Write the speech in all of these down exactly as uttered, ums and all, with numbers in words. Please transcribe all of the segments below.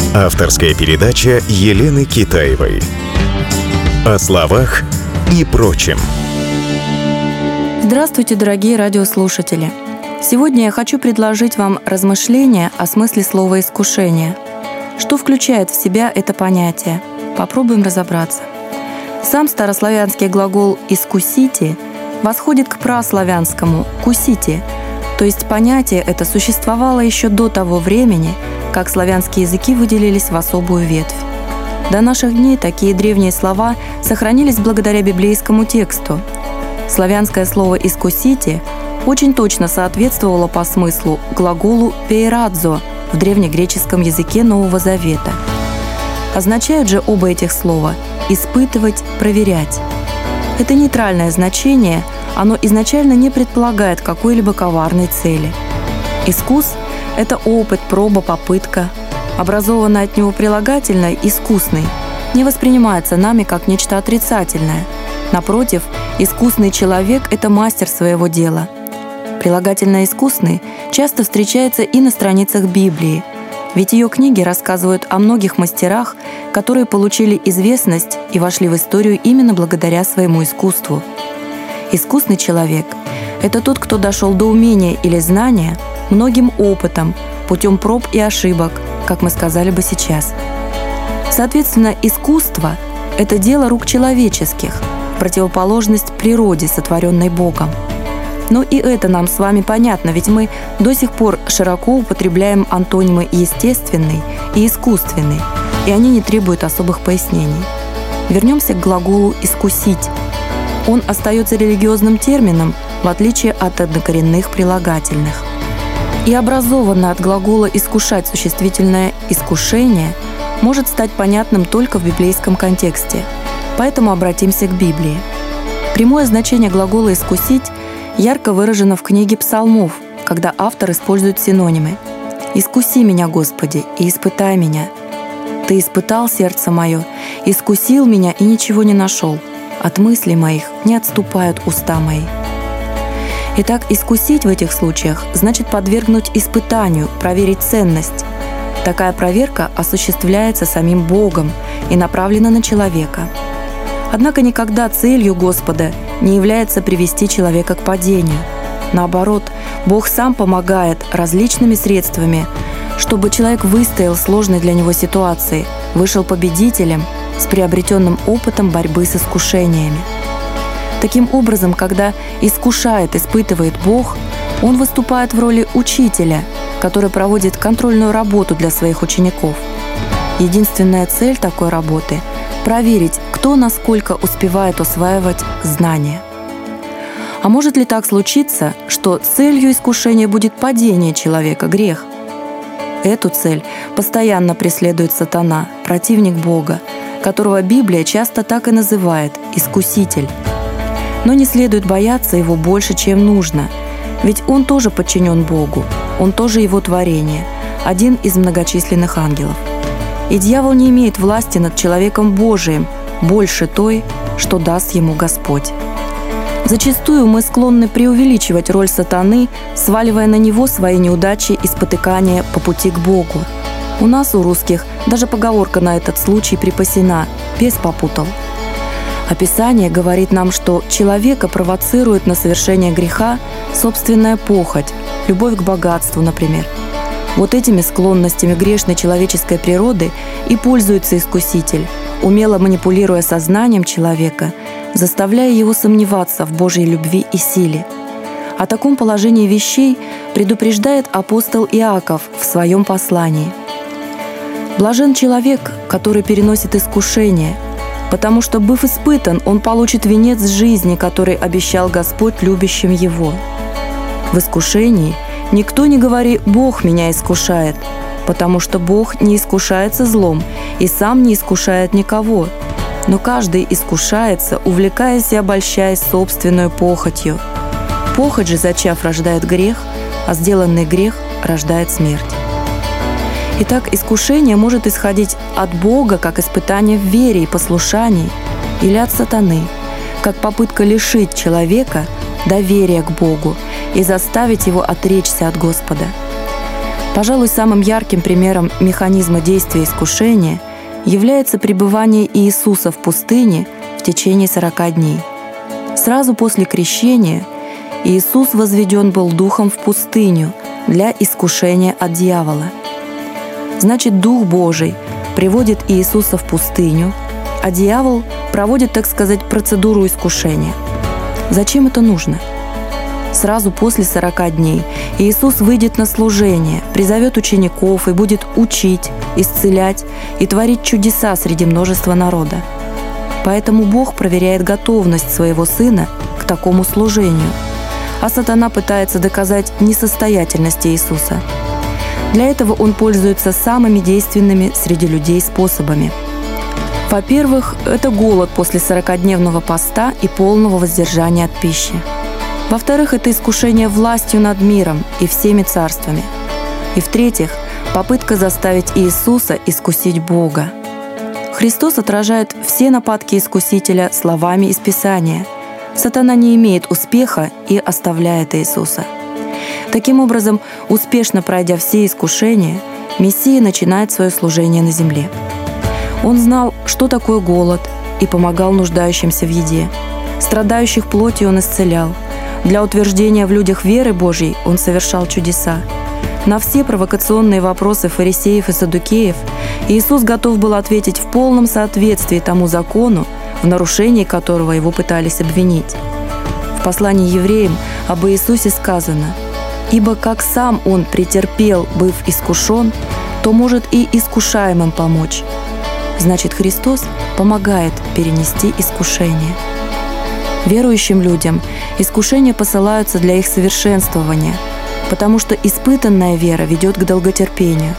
Авторская передача Елены Китаевой. О словах и прочем. Здравствуйте, дорогие радиослушатели! Сегодня я хочу предложить вам размышления о смысле слова «искушение». Что включает в себя это понятие? Попробуем разобраться. Сам старославянский глагол «искусите» восходит к праславянскому «кусите», то есть понятие это существовало еще до того времени, как славянские языки выделились в особую ветвь. До наших дней такие древние слова сохранились благодаря библейскому тексту. Славянское слово «искусите» очень точно соответствовало по смыслу глаголу «пейрадзо» в древнегреческом языке Нового Завета. Означают же оба этих слова «испытывать», «проверять». Это нейтральное значение, оно изначально не предполагает какой-либо коварной цели. «Искус» — это опыт, проба, попытка. Образованное от него прилагательное «искусный» не воспринимается нами как нечто отрицательное. Напротив, искусный человек — это мастер своего дела. Прилагательное «искусный» часто встречается и на страницах Библии, ведь ее книги рассказывают о многих мастерах, которые получили известность и вошли в историю именно благодаря своему искусству. Искусный человек — это тот, кто дошел до умения или знания многим опытом, путем проб и ошибок, как мы сказали бы сейчас. Соответственно, искусство — это дело рук человеческих, противоположность природе, сотворенной Богом. Но и это нам с вами понятно, ведь мы до сих пор широко употребляем антонимы «естественный» и «искусственный», и они не требуют особых пояснений. Вернемся к глаголу «искусить». Он остается религиозным термином, в отличие от однокоренных прилагательных. И образованное от глагола «искушать» существительное «искушение» может стать понятным только в библейском контексте. Поэтому обратимся к Библии. Прямое значение глагола «искусить» ярко выражено в книге Псалмов, когда автор использует синонимы. «Искуси меня, Господи, и испытай меня. Ты испытал сердце мое, искусил меня и ничего не нашел. От мыслей моих не отступают уста мои». Итак, искусить в этих случаях значит подвергнуть испытанию, проверить ценность. Такая проверка осуществляется самим Богом и направлена на человека. Однако никогда целью Господа не является привести человека к падению. Наоборот, Бог сам помогает различными средствами, чтобы человек выстоял в сложной для него ситуации, вышел победителем с приобретенным опытом борьбы с искушениями. Таким образом, когда искушает, испытывает Бог, Он выступает в роли учителя, который проводит контрольную работу для своих учеников. Единственная цель такой работы — проверить, кто насколько успевает усваивать знания. А может ли так случиться, что целью искушения будет падение человека, грех? Эту цель постоянно преследует сатана, противник Бога, которого Библия часто так и называет — «искуситель». Но не следует бояться его больше, чем нужно, ведь он тоже подчинен Богу, он тоже его творение, один из многочисленных ангелов. И дьявол не имеет власти над человеком Божиим больше той, что даст ему Господь. Зачастую мы склонны преувеличивать роль сатаны, сваливая на него свои неудачи и спотыкания по пути к Богу. У нас, у русских, даже поговорка на этот случай припасена «бес попутал». А Писание говорит нам, что человека провоцирует на совершение греха собственная похоть, любовь к богатству, например. Вот этими склонностями грешной человеческой природы и пользуется искуситель, умело манипулируя сознанием человека, заставляя его сомневаться в Божьей любви и силе. О таком положении вещей предупреждает апостол Иаков в своем послании. «Блажен человек, который переносит искушение, потому что, быв испытан, он получит венец жизни, который обещал Господь любящим его. В искушении никто не говори «Бог меня искушает», потому что Бог не искушается злом и сам не искушает никого, но каждый искушается, увлекаясь и обольщаясь собственной похотью. Похоть же, зачав, рождает грех, а сделанный грех рождает смерть. Итак, искушение может исходить от Бога, как испытание в вере и послушании, или от сатаны, как попытка лишить человека доверия к Богу и заставить его отречься от Господа. Пожалуй, самым ярким примером механизма действия искушения является пребывание Иисуса в пустыне в течение сорока дней. Сразу после крещения Иисус возведен был Духом в пустыню для искушения от дьявола. Значит, Дух Божий приводит Иисуса в пустыню, а дьявол проводит, так сказать, процедуру искушения. Зачем это нужно? Сразу после сорока дней Иисус выйдет на служение, призовет учеников и будет учить, исцелять и творить чудеса среди множества народа. Поэтому Бог проверяет готовность своего Сына к такому служению, а сатана пытается доказать несостоятельность Иисуса. Для этого он пользуется самыми действенными среди людей способами. Во-первых, это голод после сорокадневного поста и полного воздержания от пищи. Во-вторых, это искушение властью над миром и всеми царствами. И в-третьих, попытка заставить Иисуса искусить Бога. Христос отражает все нападки искусителя словами из Писания. Сатана не имеет успеха и оставляет Иисуса. Таким образом, успешно пройдя все искушения, Мессия начинает свое служение на земле. Он знал, что такое голод, и помогал нуждающимся в еде. Страдающих плотью Он исцелял. Для утверждения в людях веры Божьей Он совершал чудеса. На все провокационные вопросы фарисеев и саддукеев Иисус готов был ответить в полном соответствии тому закону, в нарушении которого Его пытались обвинить. В послании евреям об Иисусе сказано: «Ибо как сам Он претерпел, быв искушен, то может и искушаемым помочь». Значит, Христос помогает перенести искушение. Верующим людям искушения посылаются для их совершенствования, потому что испытанная вера ведет к долготерпению.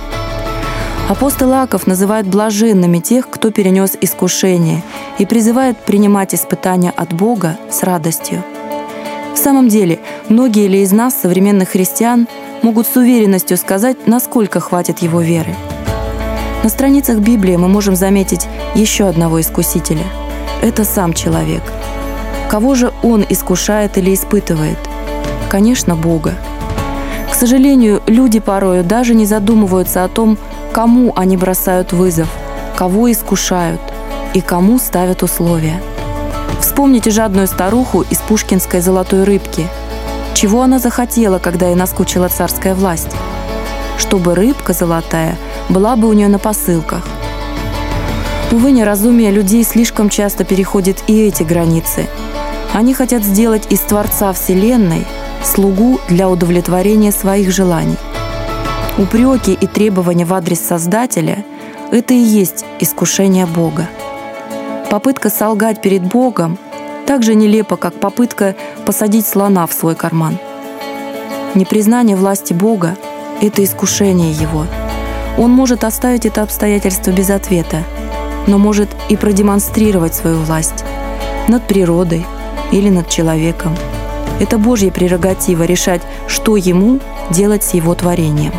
Апостол Иаков называет блаженными тех, кто перенес искушение, и призывает принимать испытания от Бога с радостью. В самом деле, многие ли из нас, современных христиан, могут с уверенностью сказать, насколько хватит его веры? На страницах Библии мы можем заметить еще одного искусителя. Это сам человек. Кого же он искушает или испытывает? Конечно, Бога. К сожалению, люди порою даже не задумываются о том, кому они бросают вызов, кого искушают и кому ставят условия. Вспомните жадную старуху из пушкинской «Золотой рыбки». Чего она захотела, когда ей наскучила царская власть? Чтобы рыбка золотая была бы у нее на посылках. Увы, неразумие людей слишком часто переходит и эти границы. Они хотят сделать из Творца Вселенной слугу для удовлетворения своих желаний. Упреки и требования в адрес Создателя — это и есть искушение Бога. Попытка солгать перед Богом так же нелепа, как попытка посадить слона в свой карман. Непризнание власти Бога — это искушение Его. Он может оставить это обстоятельство без ответа, но может и продемонстрировать свою власть над природой или над человеком. Это Божья прерогатива решать, что Ему делать с Его творением.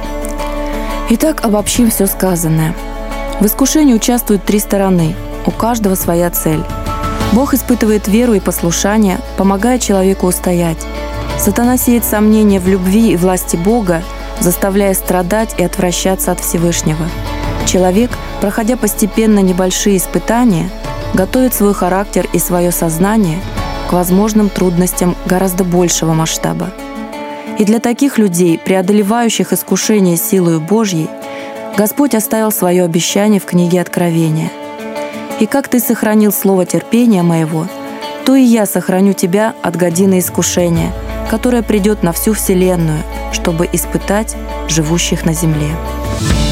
Итак, обобщим все сказанное. В искушении участвуют три стороны, у каждого своя цель. Бог испытывает веру и послушание, помогая человеку устоять. Сатана сеет сомнения в любви и власти Бога, заставляя страдать и отвращаться от Всевышнего. Человек, проходя постепенно небольшие испытания, готовит свой характер и свое сознание к возможным трудностям гораздо большего масштаба. И для таких людей, преодолевающих искушение силою Божьей, Господь оставил свое обещание в книге Откровения. «И как ты сохранил слово терпения моего, то и я сохраню тебя от годины искушения, которое придет на всю вселенную, чтобы испытать живущих на земле».